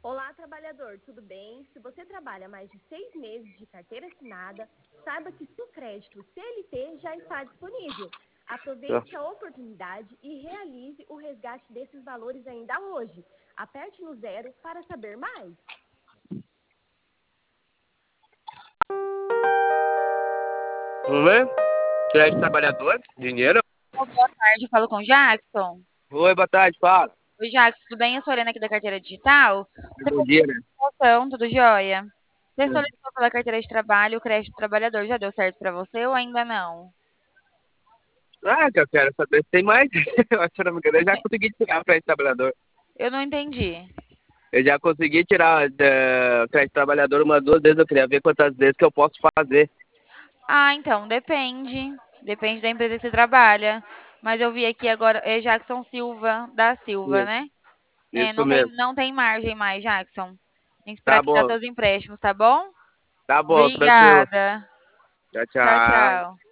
Olá, trabalhador, tudo bem? Se você trabalha mais de 6 meses de carteira assinada, saiba que seu crédito CLT já está disponível. Aproveite a oportunidade e realize o resgate desses valores ainda hoje. Aperte no zero para saber mais. Vamos ver? Crédito trabalhador, dinheiro. Boa tarde, falo com o Jackson. Oi, boa tarde, fala. Oi, Jackson, tudo bem? Eu sou a Lorena aqui da Carteira Digital. Você Bom fez dia, né? a solicitação, tudo jóia? Você É. solicitou pela carteira de trabalho, o crédito trabalhador já deu certo pra você ou ainda não? Ah, que eu quero saber se tem mais. Se não me engano, eu já consegui tirar o crédito trabalhador. Eu não entendi. Eu já consegui tirar o crédito trabalhador umas 2 vezes. Eu queria ver quantas vezes que eu posso fazer. Ah, então, depende. Depende da empresa que você trabalha. Mas eu vi aqui agora, é Jackson Silva, da Silva, Isso, né? É, isso mesmo. não tem margem mais, Jackson. Tem que esperar Tá quitar bom, seus empréstimos, tá bom? tá bom, tranquilo. Obrigada. Tchau, Tchau, tchau. tchau.